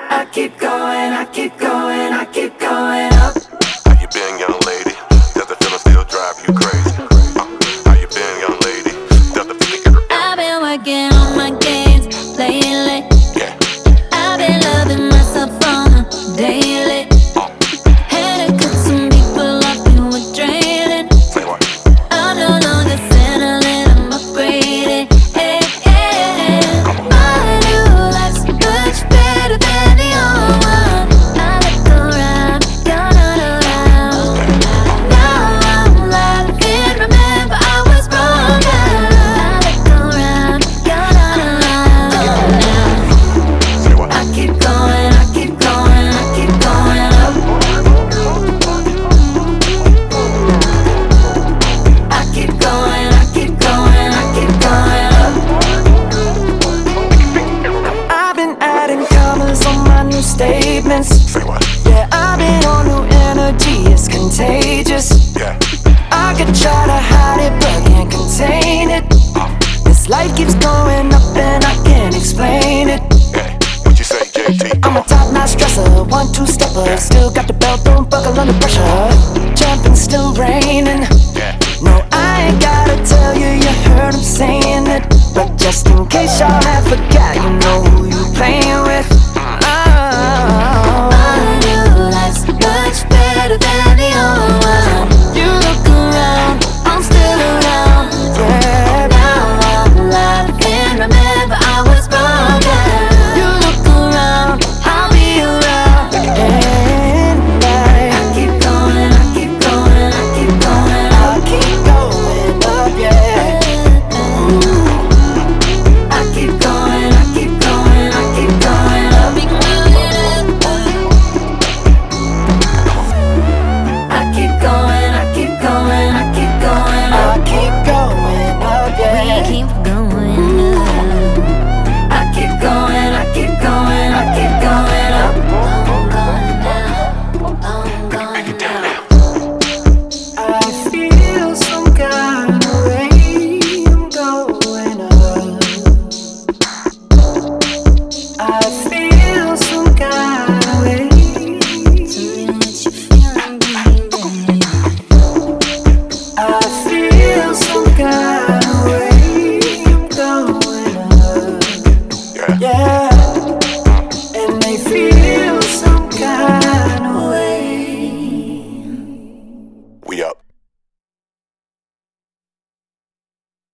I keep going, I keep going, I keep going up. How you been, young lady? Does the feeling still drive you crazy? How you been, young lady? Does the feeling get I've been working on my games lately. Yeah. I've been loving myself on a daily. Had to cut some people off who were draining. Say what? I'm no longer settling, I'm upgrading. Hey, hey. My new life's much better than the old one. I look around, you're not around. Now I'm laughing, remember I was wrong. I look around, you're not around. Say what? I keep going, I keep going, I keep going up. I keep going, I keep going, I keep going up. I've been adding commas on my new statements. Say what? Yeah, I've been on new energy, it's contagious. Yeah. I could try to hide it, but can't contain it. This life keeps going up and I can't explain it. Yeah. What you say, JT? I'm a top-notch dresser, 1-2 stepper. Still got the belt, don't buckle under pressure. Jumping, still raining. Yeah. No, I ain't gotta tell you, you heard him saying it. But just in case y'all have forgot, you know who you playing with.